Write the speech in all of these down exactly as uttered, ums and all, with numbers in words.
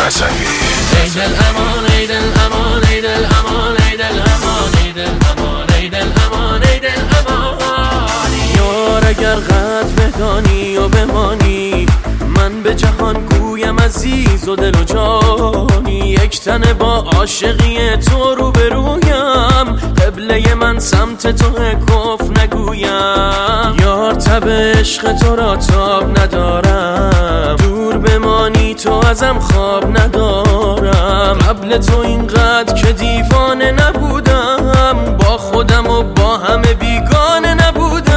رضوی. ای دل امان ای دل امان ای دل امان ای دل امان ای دل امان ای دل امان ای دل امان. یار اگر قدر بدانی و بمانی، من به جهان گویم عزیز و دل و جانی. یک تن با عاشقی تو رو برویم، قبله من سمت تو کف نگویم. یار تب عشق تو را تاب ندارم، دور بمانی تو ازم خواب ندارم. قبل تو اینقدر که دیوانه نبودم، با خودم و با همه بیگانه نبودم.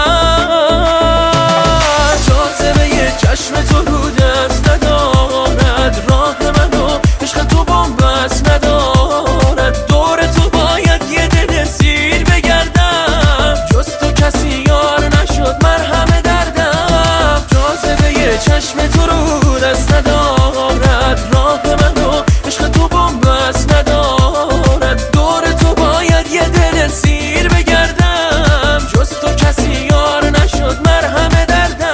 جاذبه یه چشم تو رو دست ندارد، راه منو عشق تو بنبست ندارد. دور تو باید یه دل سیر بگردم، جز تو کسی یار نشد مرهم دردم. جاذبه یه چشم تو رو دست ندارد، راه منو عشق تو بنبست ندارد. دور تو باید یه دل سیر بگردم، جز تو کسی یار نشد مرهم دردم.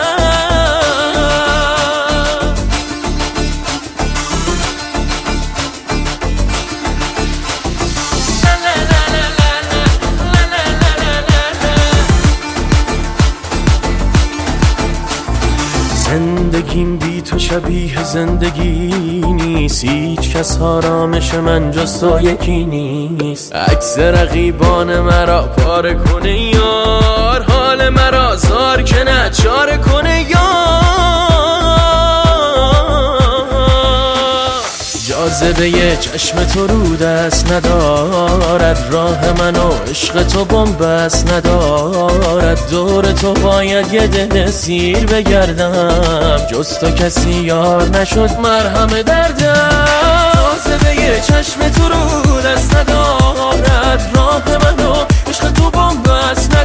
زندگیم بی تو شبیه زندگی نیست، هیچ کس آرامش من جز تو یکی نیست. عکس رقیبان مرا پاره کنه یار، حال مرا زار که نچاره کنه یار. جاذبه یه چشم تو رو دست ندارد، راه منو عشق تو بنبست ندارد. دور تو باید یه دل سیر بگردم، جز تو کسی یار نشد مرهم دردم. جاذبه یه چشم تو رو دست ندارد، راه منو عشق تو بنبست ندارد.